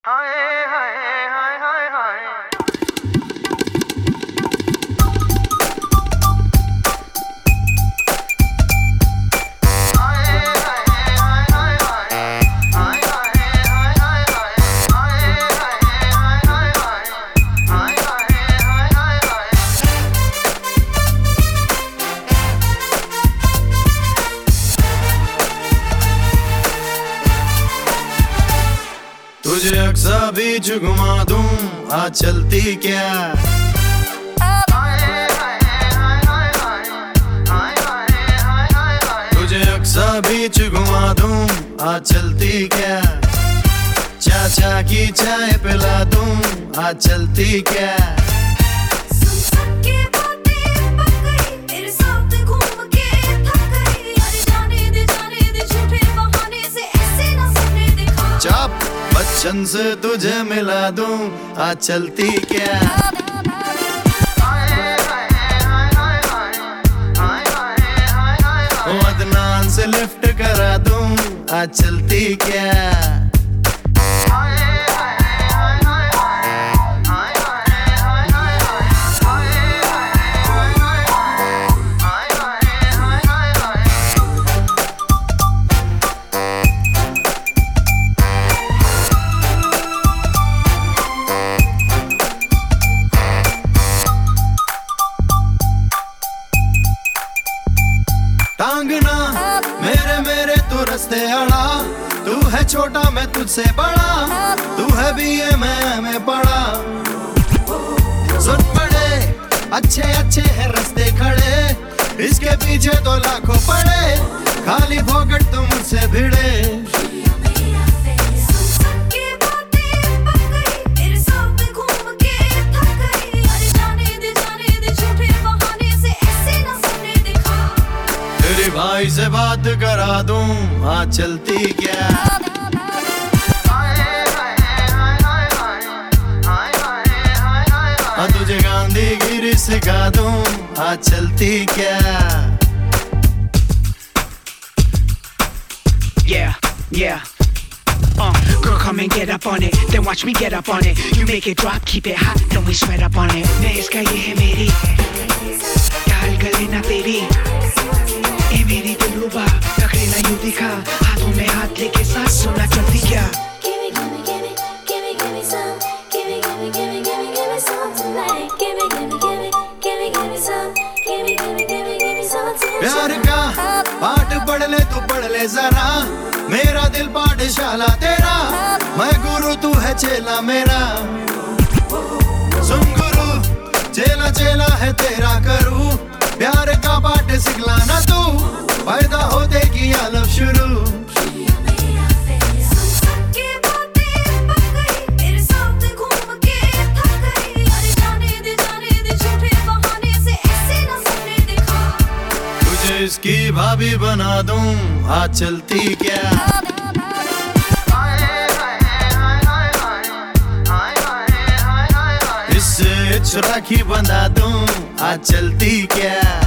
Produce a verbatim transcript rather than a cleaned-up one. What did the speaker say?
हाय हाय हाय हाय हाय तुझे अक्सा बीच घुमा दूं आज चलती क्या। तुझे अक्सा बीच घुमा दूं आज चलती क्या। चाचा की चाय पिला दूं आज चलती क्या। बच्चन से तुझे मिला दूं आज चलती क्या। अदनान से लिफ्ट करा दूं आज चलती क्या। टांगना मेरे मेरे तू रस्ते अड़ा। तू है छोटा मैं तुझसे बड़ा। तू है भी ये मैं मैं बड़ा। सुन बड़े अच्छे अच्छे है रस्ते खड़े। इसके पीछे तो लाखों पड़े। खाली फोकट तुम मुझसे भिड़े। भाई से बात करा दूं आज चलती क्या। हाँ तुझे गांधी गिरी सिखा दूं आज चलती क्या। Yeah, yeah. Uh, girl, come and get up on it. Then watch me get up on it. You make it drop, keep it hot, then we sweat up on it. मैं इसका ये है मेरी डाल गले ना तेरी। ए मेरी दिलरुबा टकरे ना यूं दिखा। हाथों में हाथ लेके साथ सोना चलती क्या। प्यार का पाठ पढ़ ले तू पढ़ ले जरा। मेरा दिल पाठशाला तेरा। मैं गुरु तू है चेला मेरा। सुन गुरु चेला चेला है तेरा करूं। प्यार का पाठ सिखलाना तू। पैदा होते की आलम शुरू। तुझे इसकी भाभी बना दूं आज चलती क्या। इससे राखी बंधा दूं आज चलती क्या।